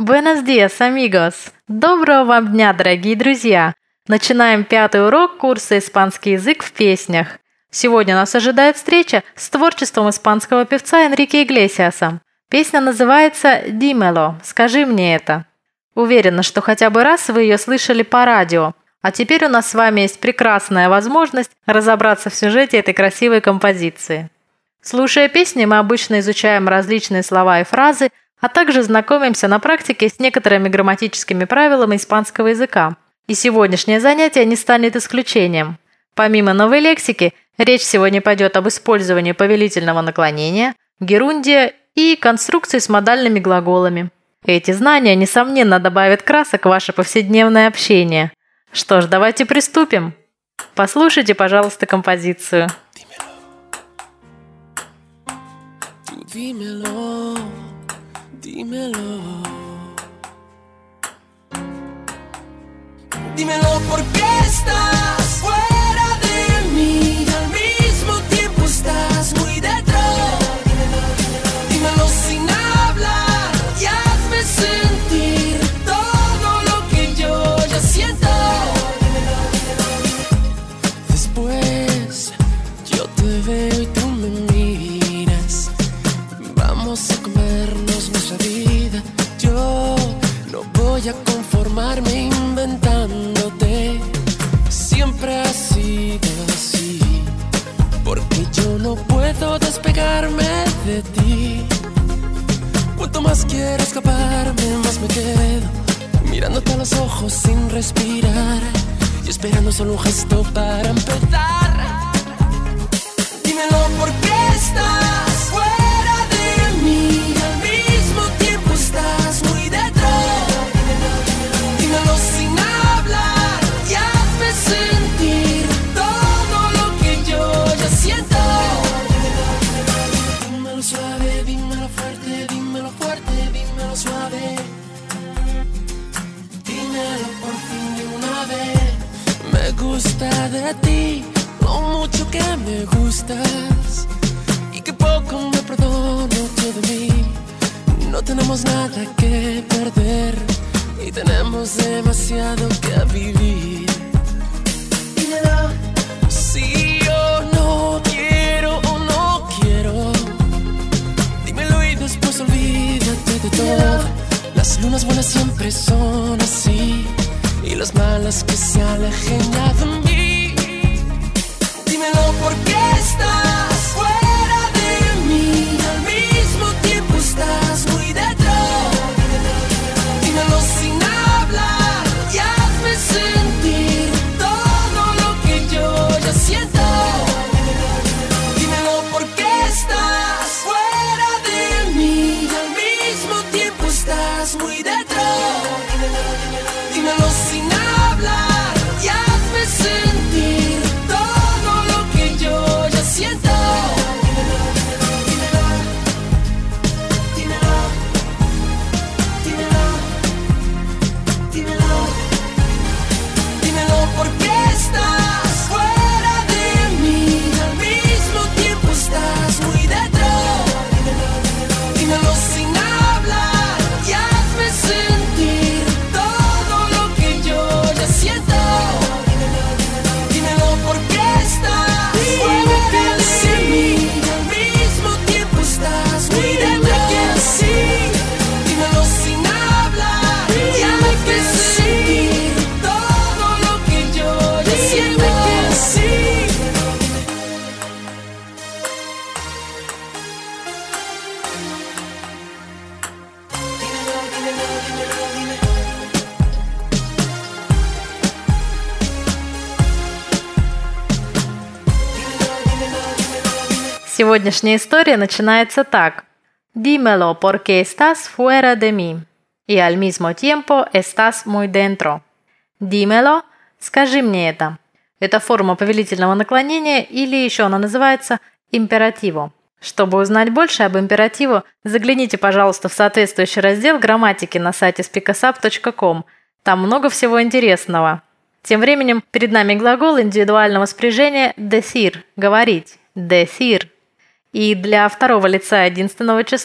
Buenos días, amigos! Доброго вам дня, дорогие друзья! Начинаем 5-й урок курса «Испанский язык в песнях». Сегодня нас ожидает встреча с творчеством испанского певца Энрике Иглесиаса. Песня называется «Dímelo» – «Скажи мне это». Уверена, что хотя бы раз вы ее слышали по радио. А теперь у нас с вами есть прекрасная возможность разобраться в сюжете этой красивой композиции. Слушая песни, мы обычно изучаем различные слова и фразы, а также знакомимся на практике с некоторыми грамматическими правилами испанского языка. И сегодняшнее занятие не станет исключением. Помимо новой лексики, речь сегодня пойдет об использовании повелительного наклонения, герундия и конструкции с модальными глаголами. Эти знания, несомненно, добавят красок в ваше повседневное общение. Что ж, давайте приступим. Послушайте, пожалуйста, композицию. Dímelo, dímelo. Dímelo por qué estás fuera de mí y al mismo tiempo estás muy dentro. Dímelo sin hablar y hazme sentir todo lo que yo ya siento. Después yo te veo y tú me miras. Vamos a comernos nuestra vida. Yo no voy a conformarme inventándote. Siempre ha sido así, porque yo no puedo despegarme de ti. Cuanto más quiero escaparme, más me quedo mirándote a los ojos sin respirar y esperando solo un gesto para empezar. Dímelo por qué estás fuera de mí y al mismo tiempo estás muy dentro. Dímelo sin hablar y hazme sentir todo lo que yo ya siento. Dímelo suave, dímelo fuerte, dímelo fuerte, dímelo suave. Dímelo por fin de una vez. Me gusta de ti lo mucho que me gustas y que poco me perdono yo de mí. No tenemos nada que perder y tenemos demasiado que vivir. Dímelo. Si yo no quiero o no quiero, dímelo y después olvídate de todo. Las lunas buenas siempre son así y las malas que se alejen ya de mí. Dímelo por qué estás fuera de mí y al mismo tiempo estás muy dentro. Dímelo sin hablar y hazme sentir todo lo que yo ya siento. Dímelo por qué estás fuera de mí y al mismo tiempo estás muy dentro. Dímelo sin hablar y hazme sentir todo lo que yo ya siento. Dímelo por qué estás fuera de mí y al mismo tiempo estás muy dentro. Dímelo sin hablar y hazme sentir todo lo que yo ya siento. Dímelo por qué estás fuera de mí y al mismo tiempo estás muy dentro. Dímelo sin hablar y hazme sentir todo lo que yo ya siento. Сегодняшняя история начинается так. Dímelo porque estás fuera de mí y al mismo tiempo estás muy dentro. Dímelo – скажи мне это. Это форма повелительного наклонения или еще она называется императиво. Чтобы узнать больше об императиве, загляните, пожалуйста, в соответствующий раздел грамматики на сайте speakersup.com. Там много всего интересного. Тем временем перед нами глагол индивидуального спряжения decir – говорить. Decir. И для второго лица единственного числа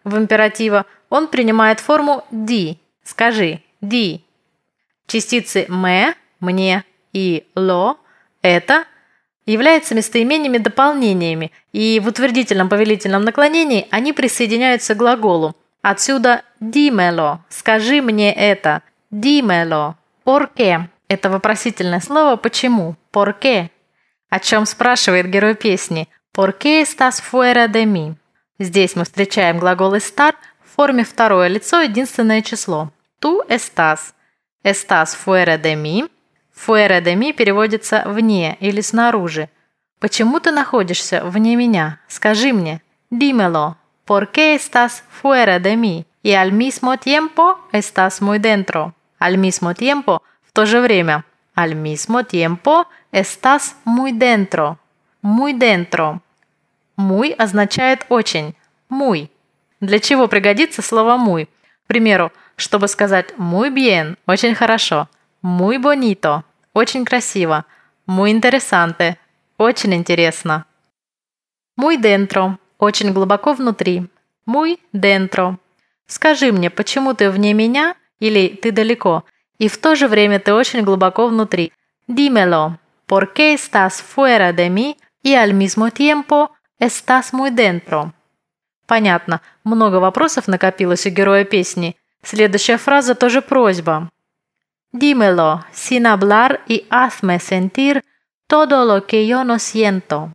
в императива, он принимает форму «ди». Скажи «ди». Частицы «ме» – «мне» и «ло» – «это» являются местоимениями-дополнениями, и в утвердительном повелительном наклонении они присоединяются к глаголу. Отсюда «dímelo» – «скажи мне это», «dímelo». «Por qué» – это вопросительное слово «почему», «por qué». О чем спрашивает герой песни «Por qué estás fuera de mí?» Здесь мы встречаем глагол estar в форме второе лицо, единственное число. «Tú estás». «Estás fuera de mí». «Fuera de mí» переводится «вне» или «снаружи». Почему ты находишься вне меня? Скажи мне. «Dímelo». «Por qué estás fuera de mí?» И «al mismo tiempo estás muy dentro». «Al mismo tiempo» в то же время. «Al mismo tiempo estás muy dentro». «Muy dentro». «Muy» означает «очень». «Muy». Для чего пригодится слово «muy»? К примеру, чтобы сказать «muy bien» – «очень хорошо», «muy bonito» – «очень красиво», «muy interesante» – «очень интересно». «Muy dentro» – «очень глубоко внутри». «Muy dentro». Скажи мне, почему ты вне меня или ты далеко, и в то же время ты очень глубоко внутри. «Dímelo». «Por qué estás fuera de mí y al mismo tiempo estás muy dentro». Понятно, много вопросов накопилось у героя песни. Следующая фраза тоже просьба. «Dímelo sin hablar y hazme sentir todo lo que yo no siento».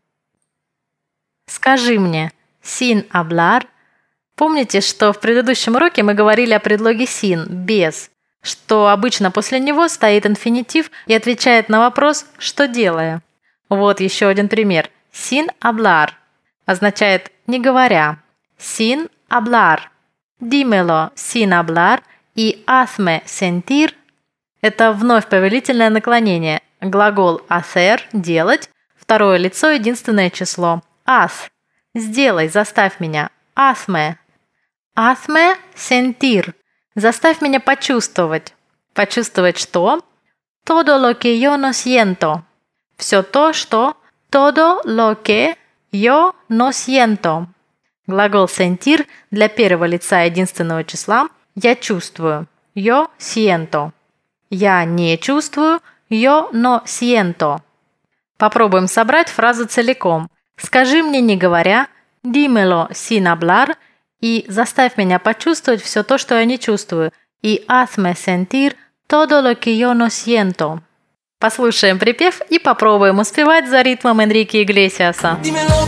Скажи мне, sin hablar. Помните, что в предыдущем уроке мы говорили о предлоге sin, без, что обычно после него стоит инфинитив и отвечает на вопрос «что делая?». Вот еще один пример. Sin hablar означает «не говоря». Sin hablar. Dímelo sin hablar y hazme sentir. Это вновь повелительное наклонение. Глагол hacer – делать. Второе лицо – единственное число. Haz. Сделай, заставь меня. Hazme. Hazme sentir. Заставь меня почувствовать. Почувствовать что? Todo lo que yo no siento. Все то, что. Todo lo que yo no siento. Глагол sentir для первого лица единственного числа «я чувствую» – «yo siento». «Я не чувствую» – «yo no siento». Попробуем собрать фразу целиком. Скажи мне, не говоря, «dímelo sin hablar» и заставь меня почувствовать все то, что я не чувствую, и «hazme sentir todo lo que yo no siento». Послушаем припев и попробуем успевать за ритмом Энрике Иглесиаса.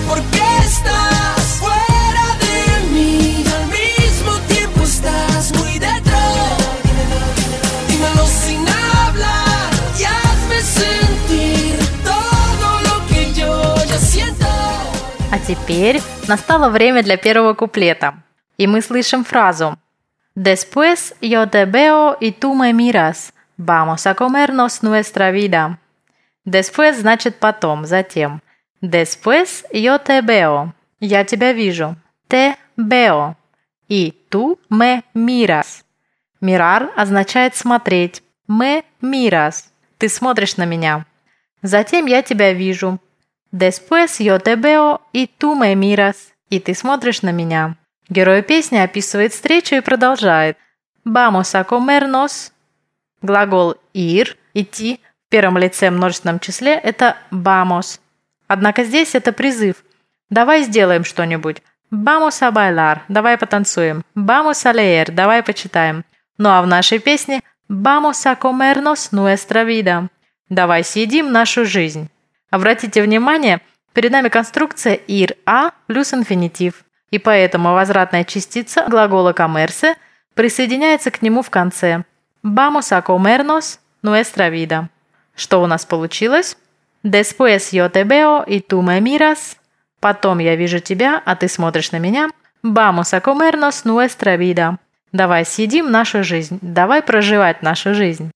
А теперь настало время для первого куплета. И мы слышим фразу «Después yo te veo y tú me miras. Vamos a comernos nuestra vida». «Después» значит «потом», «затем». «Después yo te veo» – «я тебя вижу». «Te veo» и «tú me miras». «Mirar» означает «смотреть». «Me miras» – «ты смотришь на меня». «Затем я тебя вижу». Después yo te veo y tú me miras. И ты смотришь на меня. Герой песни описывает встречу и продолжает. Vamos a comernos. Глагол ir, идти, в первом лице множественном числе – это vamos. Однако здесь это призыв. Давай сделаем что-нибудь. Vamos a bailar. Давай потанцуем. Vamos a leer. Давай почитаем. Ну а в нашей песне Vamos a comernos nuestra vida. Давай съедим нашу жизнь. Обратите внимание, перед нами конструкция ir a плюс инфинитив, и поэтому возвратная частица глагола comerse присоединяется к нему в конце. Vamos a comernos nuestra vida. Что у нас получилось? Después yo te veo y tú me miras. Потом я вижу тебя, а ты смотришь на меня. Vamos a comernos nuestra vida. Давай съедим нашу жизнь. Давай проживать нашу жизнь.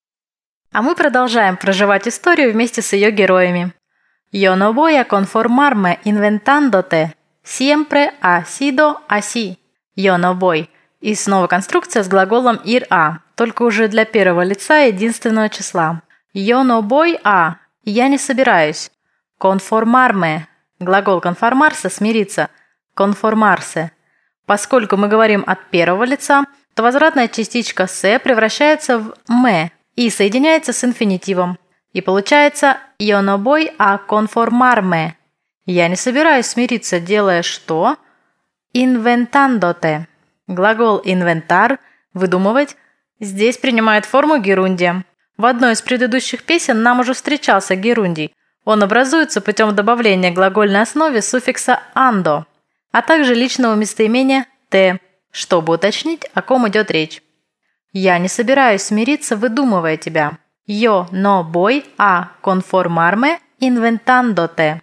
А мы продолжаем проживать историю вместе с ее героями. Yo no voy a conformarme inventándote. Siempre ha sido así. Yo no voy. И снова конструкция с глаголом ir a, только уже для первого лица единственного числа. Yo no voy a. Я не собираюсь. Conformarme. Глагол conformarse – смириться. Conformarse. Поскольку мы говорим от первого лица, то возвратная частичка «се» превращается в «ме» и соединяется с инфинитивом. И получается «yo no voy a conformarme». Я не собираюсь смириться, делая что? Inventándote. Глагол «inventar» – «выдумывать» здесь принимает форму герундия. В одной из предыдущих песен нам уже встречался герундий. Он образуется путем добавления к глагольной основе суффикса «ando», а также личного местоимения «te», чтобы уточнить, о ком идет речь. Я не собираюсь смириться, выдумывая тебя. Yo no voy a conformarme inventándote.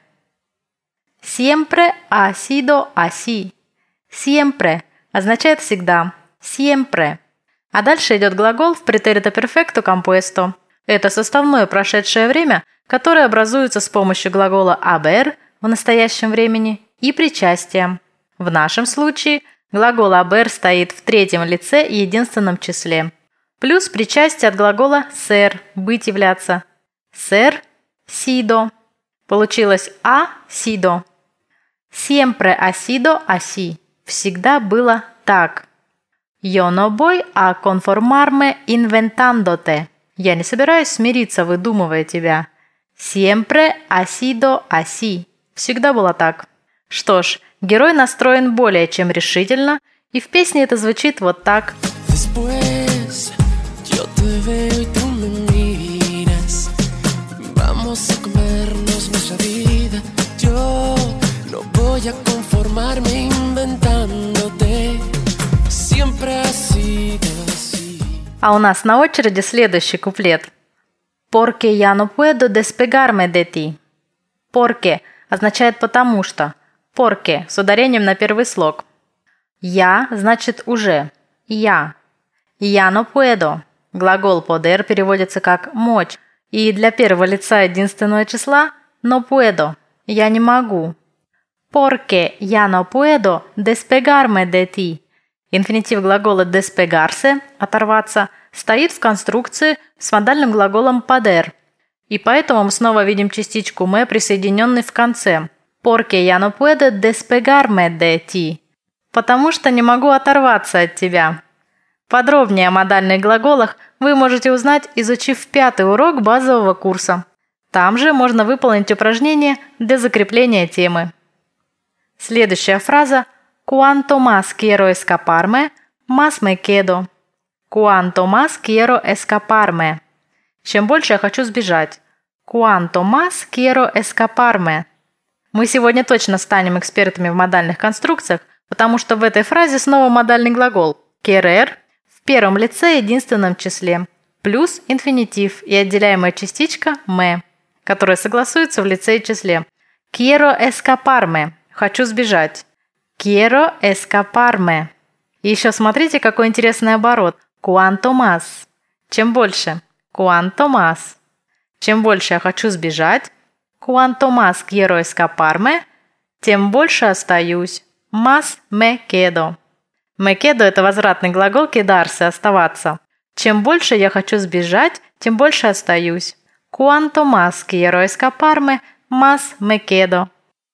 Siempre ha sido así. Siempre означает всегда. Siempre. А дальше идет глагол в претерито перфекто компуэсто. Это составное прошедшее время, которое образуется с помощью глагола haber в настоящем времени и причастия. В нашем случае глагол haber стоит в третьем лице и единственном числе. Плюс причастие от глагола ser – быть, являться. Ser – sido. Получилось ha sido. Siempre ha sido así. Всегда было так. Yo no voy a conformarme inventándote. Я не собираюсь смириться, выдумывая тебя. Siempre ha sido así. Всегда было так. Что ж, герой настроен более чем решительно, и в песне это звучит вот так. Después, yo te veo y tú me miras. Vamos a comernos nuestra vida. Yo no voy a conformarme inventándote. Siempre ha sido así. А у нас на очереди следующий куплет. Porque ya no puedo despegarme de ti. Porque означает «потому что». Porque с ударением на первый слог. Я значит «уже». Я. Я no puedo. Глагол poder переводится как «мочь». И для первого лица единственного числа no puedo. Я не могу. Porque ya no puedo despegarme de ti. Инфинитив глагола despegarse – оторваться – стоит в конструкции с модальным глаголом poder. И поэтому мы снова видим частичку «me», присоединенной в конце. Porque ya no puedo despegarme de ti. Потому что не могу оторваться от тебя. Подробнее о модальных глаголах вы можете узнать, изучив 5-й урок базового курса. Там же можно выполнить упражнение для закрепления темы. Следующая фраза «Cuanto más quiero escaparme, más me quedo». «Cuanto más quiero escaparme». Чем больше я хочу сбежать. «Cuanto más quiero escaparme». Мы сегодня точно станем экспертами в модальных конструкциях, потому что в этой фразе снова модальный глагол «querer» в первом лице единственном числе, плюс инфинитив и отделяемая частичка «me», которая согласуется в лице и числе. «Quiero escaparme» – «хочу сбежать». «Quiero escaparme». И еще смотрите, какой интересный оборот. «Cuanto más». Чем больше. «Cuanto más». Чем больше я хочу сбежать. «Cuanto más quiero escaparme», тем больше остаюсь. «Más me quedo». «Me quedo» – это возвратный глагол «quedarse» – «оставаться». Чем больше я хочу сбежать, тем больше остаюсь. «Cuanto más quiero escaparme, más me quedo».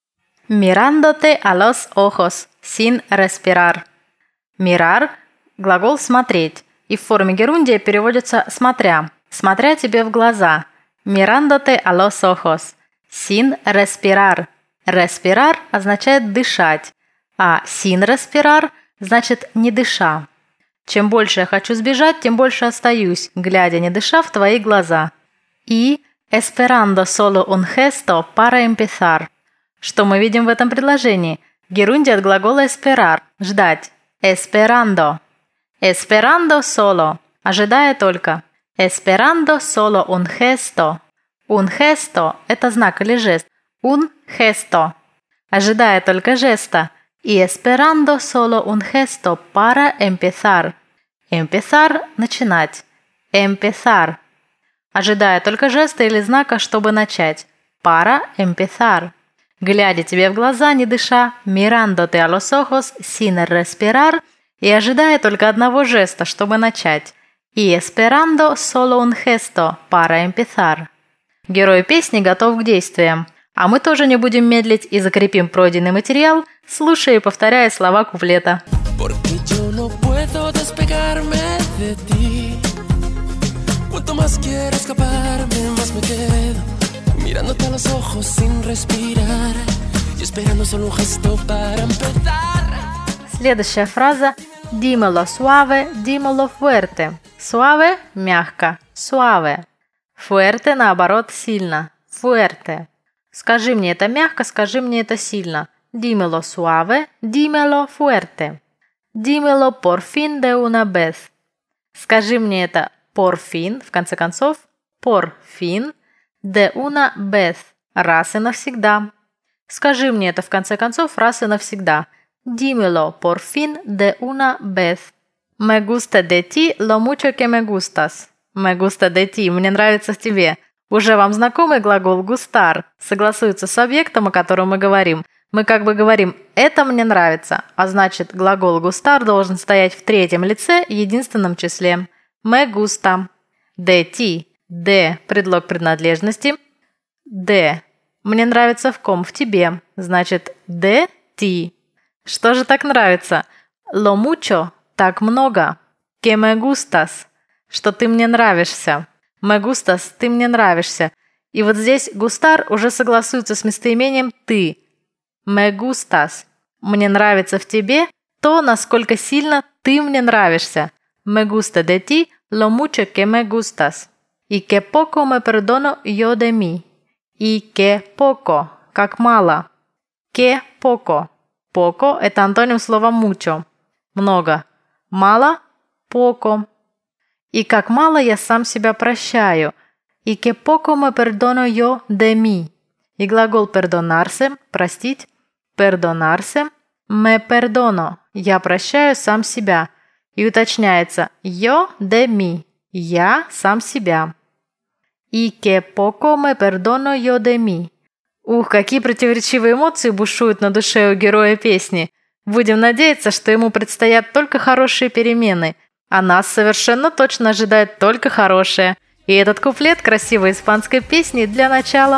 Mirándote a los ojos, sin respirar. Mirar – глагол «смотреть», и в форме герундия переводится «смотря». «Смотря тебе в глаза». Mirándote a los ojos, sin respirar. Respirar означает «дышать», а sin respirar значит «не дыша». Чем больше я хочу сбежать, тем больше остаюсь, глядя не дыша в твои глаза. И esperando solo un gesto para empezar. Что мы видим в этом предложении? Герундия от глагола esperar – ждать. Esperando. Esperando solo – ожидая только. Esperando solo un gesto. Un gesto – это знак или жест. Un gesto. Ожидая только жеста. И esperando solo un gesto para empezar. Empezar – начинать. Empezar. Ожидая только жеста или знака, чтобы начать. Para empezar. Глядя тебе в глаза, не дыша, mirándote a los ojos sin respirar, и ожидая только одного жеста, чтобы начать. И esperando solo un gesto para empezar. Герой песни готов к действиям. А мы тоже не будем медлить и закрепим пройденный материал, слушая и повторяя слова куплета. porque yo no puedo despegarme de ti. Cuanto más quiero escaparme, más me quedo mirándote a los ojos sin respirar y esperando solo un gesto para empezar. Следующая фраза «Dímelo suave, dímelo fuerte». Suave – мягко, suave. Fuerte – наоборот, сильно, fuerte. Скажи мне это мягко, скажи мне это сильно. Dímelo suave, dímelo fuerte. Dímelo por fin de una vez. Скажи мне это por fin, в конце концов, por fin, de una vez, раз и навсегда. Скажи мне это в конце концов раз и навсегда. Dímelo por fin de una vez. Me gusta de ti lo mucho que me gustas. Me gusta de ti, мне нравится в тебе. Уже вам знакомый глагол gustar согласуется с объектом, о котором мы говорим. Мы как бы говорим «это мне нравится», а значит глагол gustar должен стоять в третьем лице единственном числе. Me gusta. De ti. De – предлог принадлежности. De. Мне нравится в ком? В тебе. Значит de ti. Что же так нравится? Lo mucho – так много. Que me gustas – что ты мне нравишься. Me gustas – ты мне нравишься. И вот здесь gustar уже согласуется с местоимением ты. Me gustas – мне нравится в тебе то, насколько сильно ты мне нравишься. Me gusta de ti lo mucho que me gustas. Y que poco me perdono yo de mí. Y que poco – как мало. Que poco. Poco – это антоним слова mucho. Много. Мало – poco. И как мало я сам себя прощаю. Y que poco me perdono yo de mí. И глагол perdonarse – простить. Perdonarse – me perdono. Я прощаю сам себя. И уточняется yo de mí. Я сам себя. Y que poco me perdono yo de mí. Ух, какие противоречивые эмоции бушуют на душе у героя песни. Будем надеяться, что ему предстоят только хорошие перемены, а нас совершенно точно ожидает только хорошее. И этот куплет красивой испанской песни для начала.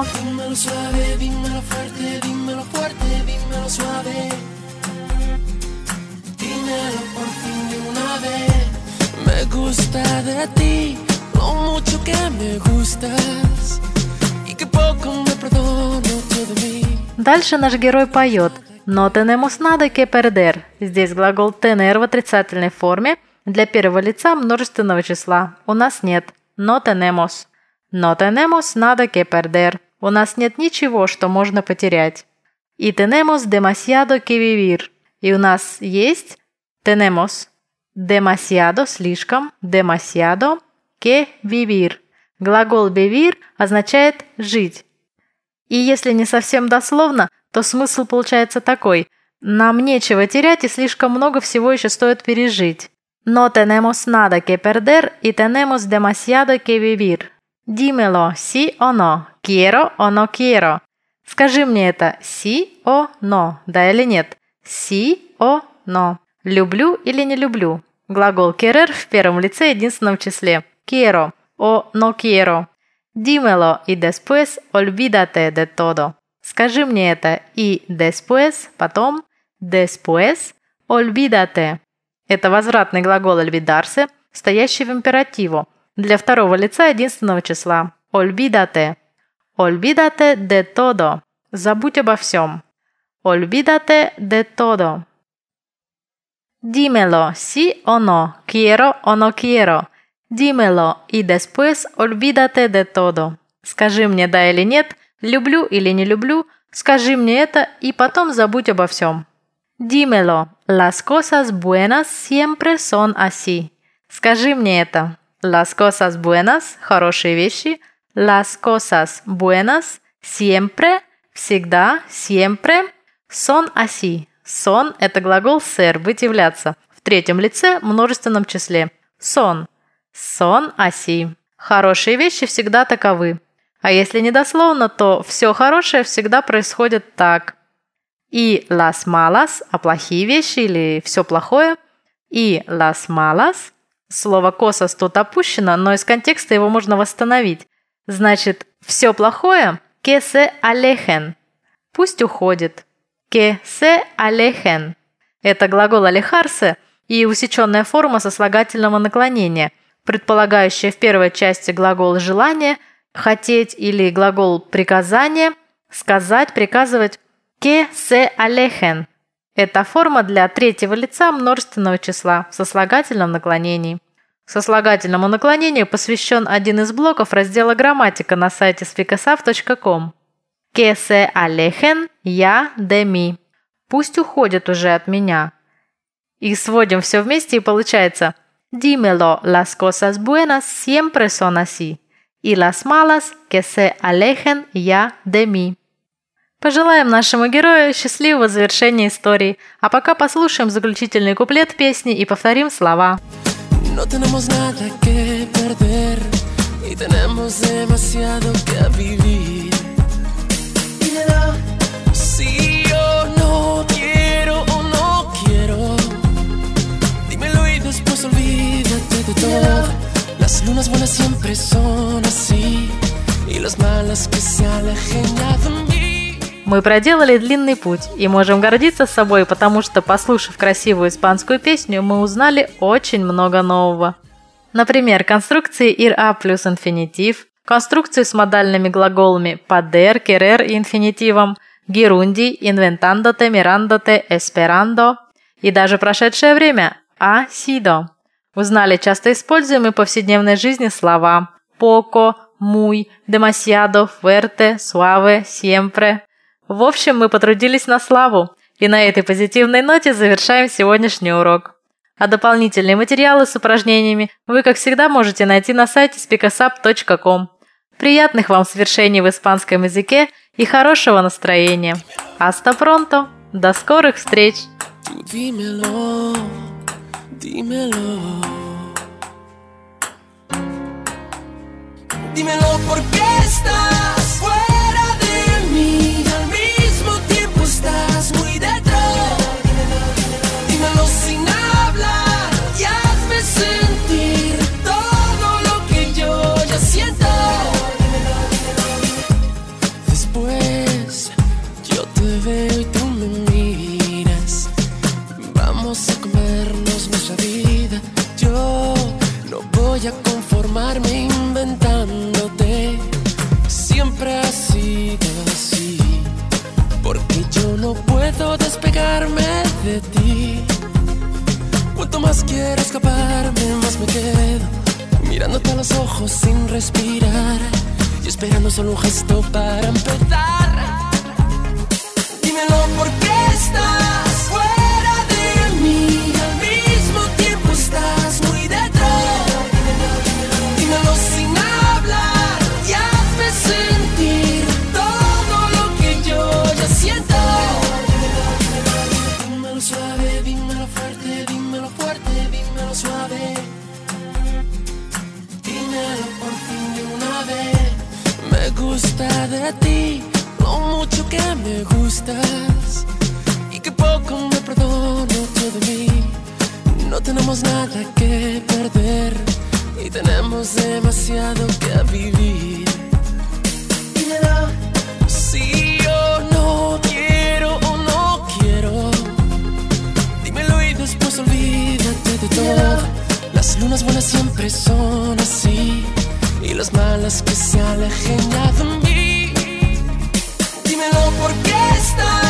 Дальше наш герой поет «No tenemos nada que perder». Здесь глагол tener в отрицательной форме для первого лица множественного числа. У нас нет «no tenemos». «No tenemos nada que perder». У нас нет ничего, что можно потерять. «Y tenemos demasiado que vivir». И у нас есть «tenemos». «Demasiado» – слишком, «demasiado» – que vivir. Глагол vivir означает «жить». И если не совсем дословно, то смысл получается такой: нам нечего терять и слишком много всего еще стоит пережить. No tenemos nada que perder y tenemos demasiado que vivir. Dímelo, sí o no, quiero o no quiero. Скажи мне это sí o no, да или нет. Sí o no. Люблю или не люблю. Глагол querer в первом лице единственном числе. Quiero o no quiero. Dímelo y después olvídate de todo. Скажи мне это и después, потом, después, olvídate. Это возвратный глагол olvidarse, стоящий в императиву, для второго лица единственного числа. Olvídate. Olvídate de todo. Забудь обо всем. Olvídate de todo. Dímelo, sí o no, quiero o no quiero. Dímelo y después olvídate de todo. Скажи мне да или нет, люблю или не люблю, скажи мне это и потом забудь обо всем. Dímelo, las cosas buenas siempre son así. Скажи мне это. Las cosas buenas – хорошие вещи. Las cosas buenas siempre – всегда, siempre – son así. Son – это глагол ser – быть, являться. В третьем лице – множественном числе. Son. Son así. Хорошие вещи всегда таковы. А если недословно, то все хорошее всегда происходит так. И las malas, а плохие вещи или все плохое. И las malas. Слово cosas тут опущено, но из контекста его можно восстановить. Значит, все плохое que se alejen. Пусть уходит. Que se alejen. Это глагол алехарсе и усеченная форма сослагательного наклонения, предполагающая в первой части глагол желание, хотеть или глагол приказание, сказать, приказывать «que se alejen». Это форма для третьего лица множественного числа в сослагательном наклонении. Сослагательному наклонению посвящен один из блоков раздела «Грамматика» на сайте speakasav.com. «Que se alejen ya de mí». Пусть уходят уже от меня. И сводим все вместе, и получается «Dímelo, las cosas buenas siempre son así, y las malas que se alejen ya de mí». Пожелаем нашему герою счастливого завершения истории, а пока послушаем заключительный куплет песни и повторим слова. No tenemos nada que perder y tenemos demasiado que vivir. Si yo no quiero o no quiero, dímelo y después olvídate de todo. Las lunas buenas siempre son así y las malas que se alejen ya de mí. Мы проделали длинный путь и можем гордиться собой, потому что, послушав красивую испанскую песню, мы узнали очень много нового. Например, конструкции ir-a плюс инфинитив, конструкции с модальными глаголами poder, querer и инфинитивом, gerundio, inventándote, mirándote, esperando и даже прошедшее время ha sido. Узнали часто используемые в повседневной жизни слова poco, muy, demasiado, fuerte, suave, siempre. В общем, мы потрудились на славу, и на этой позитивной ноте завершаем сегодняшний урок. А дополнительные материалы с упражнениями вы, как всегда, можете найти на сайте speakasav.com. Приятных вам свершений в испанском языке и хорошего настроения. Hasta pronto! До скорых встреч! Dímelo, dímelo. Dímelo por qué estás fuera de mí, al mismo tiempo estás muy dentro. Dímelo sin hablar y hazme sentir todo lo que yo ya siento. Después yo te veo y tú me miras. Vamos a comernos nuestra vida. Yo no voy a conformarme inventándote. Siempre ha sido así, porque yo no puedo despegarme de ti. Cuanto más quiero escaparme, más me quedo mirándote a los ojos sin respirar y esperando solo un gesto para empezar. Dímelo por qué estás fuera de mí, al mismo tiempo estás muy dentro. Dímelo sin hablar y hazme sentir todo lo que yo ya siento. Dímelo suave, dímelo fuerte, dímelo fuerte, dímelo suave. Dímelo por fin de una vez. Me gusta de ti lo mucho que me gustas y que poco me perdono yo de mí. No tenemos nada que perder y tenemos demasiado que vivir. Dímelo. Si yo no quiero o no quiero, dímelo y después olvídate de todo. Las lunas buenas siempre son así y las malas que se alejen ya de mí. Dímelo por qué estás